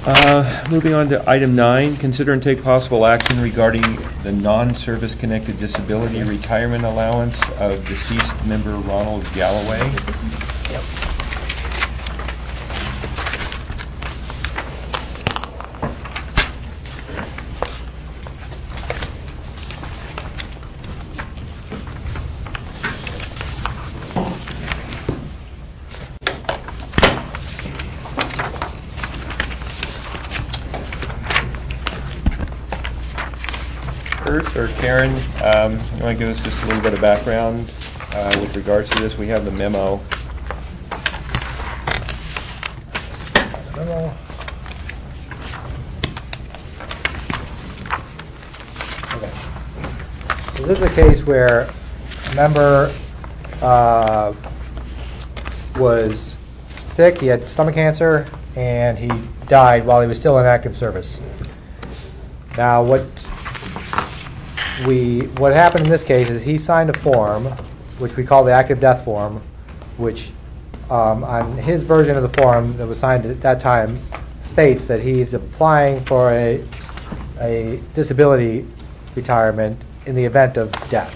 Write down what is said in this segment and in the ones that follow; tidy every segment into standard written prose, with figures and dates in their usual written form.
Moving on to item 9, consider and take possible action regarding the non-service connected disability retirement allowance of deceased member Ronald Galloway. Yep. Kurt or Karen, you want to give us just a little bit of background with regards to this? We have the memo. Okay. So this is a case where a member was sick, he had stomach cancer, and he died while he was still in active service. Now what happened in this case is he signed a form, which we call the active death form, which on his version of the form that was signed at that time states that he's applying for a disability retirement in the event of death.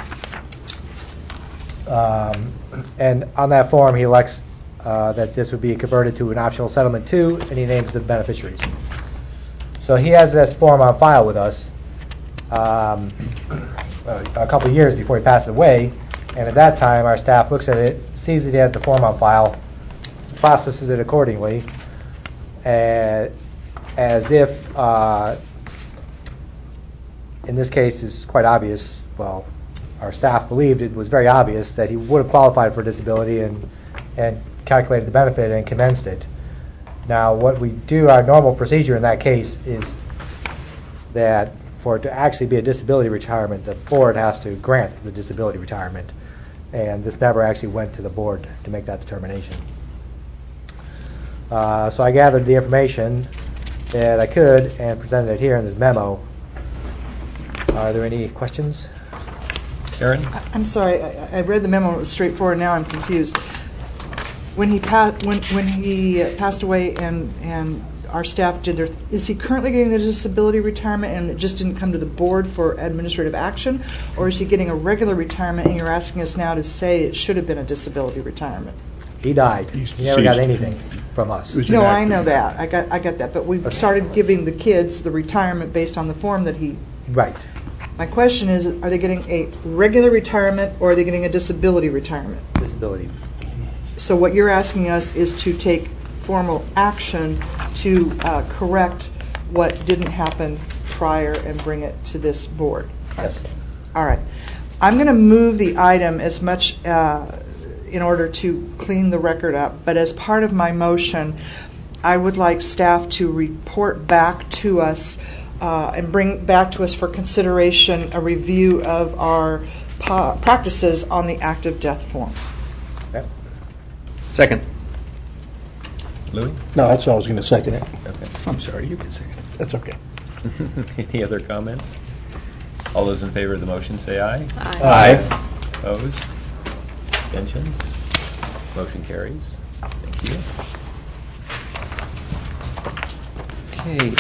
And on that form he elects that this would be converted to an optional settlement 2, and he names the beneficiaries. So he has this form on file with us a couple of years before he passes away, and at that time our staff looks at it, sees that he has the form on file, processes it accordingly, as if in this case it's quite obvious, well, our staff believed it was very obvious that he would have qualified for disability and calculated the benefit and commenced it. Now what we do, our normal procedure in that case is that for it to actually be a disability retirement, the board has to grant the disability retirement, and this never actually went to the board to make that determination. So I gathered the information that I could and presented it here in this memo. Are there any questions? Karen? I'm sorry, I read the memo, it was straightforward, now I'm confused. When he passed away and our staff did their, is he currently getting the disability retirement and it just didn't come to the board for administrative action, or is he getting a regular retirement and you're asking us now to say it should have been a disability retirement? He died. He never got anything from us. No, I know that. I got that. But we started giving the kids the retirement based on the form that he... Right. My question is, are they getting a regular retirement or are they getting a disability retirement? Disability. So what you're asking us is to take formal action to correct what didn't happen prior and bring it to this board. Yes. All right. I'm going to move the item as much in order to clean the record up, but as part of my motion, I would like staff to report back to us and bring back to us for consideration a review of our practices on the active death form. Okay. Second. Louis? No, that's all I was going to second it. Okay. I'm sorry, you can second it. That's okay. Any other comments? All those in favor of the motion say aye. Aye. Opposed? Abstentions? Motion carries. Thank you. Okay,